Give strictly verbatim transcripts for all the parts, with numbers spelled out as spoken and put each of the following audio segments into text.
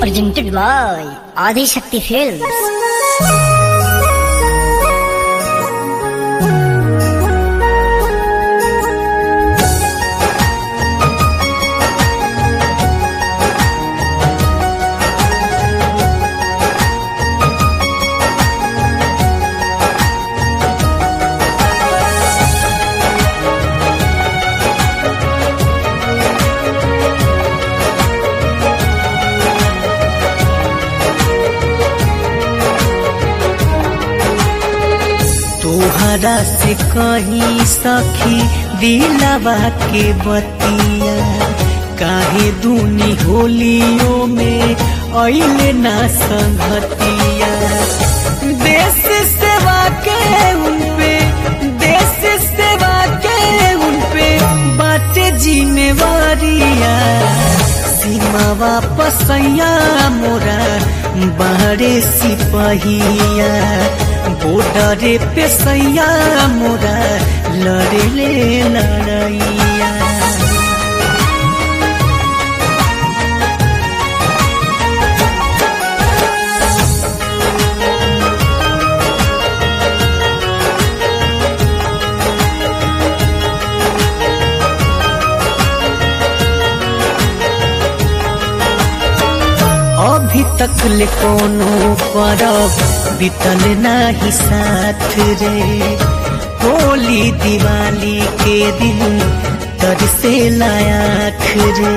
Presented by Adi Shakti Films. तोहरा से कही सखी दिलवा के बतिया, काहे दूनी होलियों में अइले ना संगतिया। देश सेवा के उनपे देश सेवा के उनपे बाटे जिम्मेवारिया। सीमा वापसैया मोरा बाहरे सिपहिया, बॉर्डरे पे सैया मोरा लड़े ले लड़ैया। अभी तक ले कोनो परब बीतल नाही साथ रे। होली दिवाली के दिन तरसे लायक रे।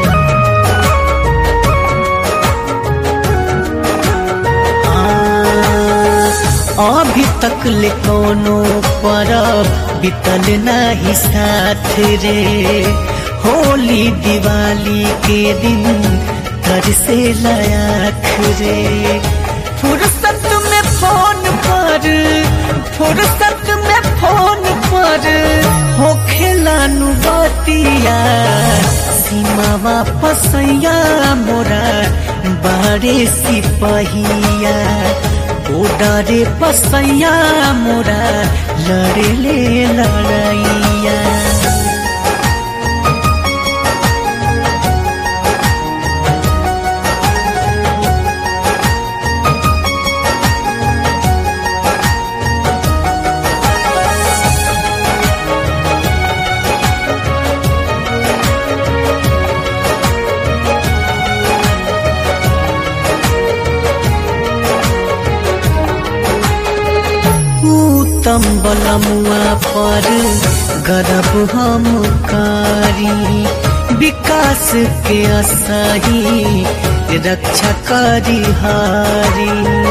अभी तक ले कोनो परब बीतल नाही साथ रे। होली दिवाली के दिन घर से लायक रे। फुर्सत में फोन पर फुर्सत में फोन पर हो खेलानु बतिया। सीमा वापसैया मोरा बारे सिपहिया, बॉर्डरे पसैया मोरा लड़े ले लड़ैया। तम्बलमुआ पर गरब हम कारी, विकास के असही रक्षा करी हारी।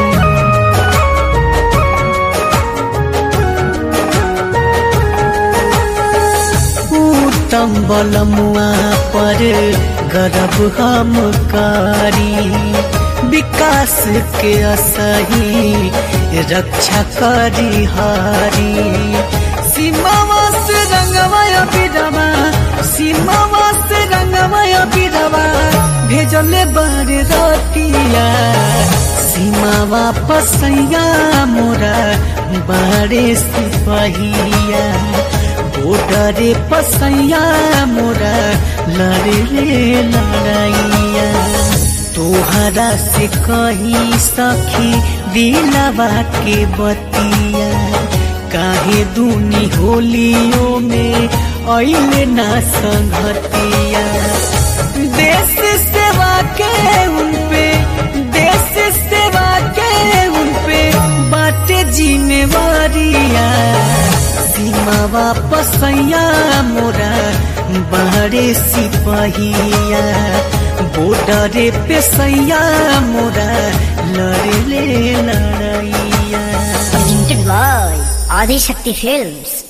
तम्बलमुआ पर गरब हम कारी, विकास के असही रक्षा करी हारी। सीमावा से रंगवाया बिरवा सीमावा से रंगवाया बिरवा भेजले बार रतिया। सीमा वापसैया मोरा बारे सिपहिया, बॉर्डरे पसैया मोरा लड़े ले लड़ैया। तोहरा से कही सखी दिलवा के बतिया, काहे दूनी होलियों में अइले ना संगतिया। देश सेवा के उनपे देश सेवा के उनपे बाटे जिम्मेवारिया। सीमा वापसैया मोरा बाहरे सिपहिया, बॉर्डरे पे सैया मोरा लड़े ले लड़ैया। Presented by Adi Shakti Films.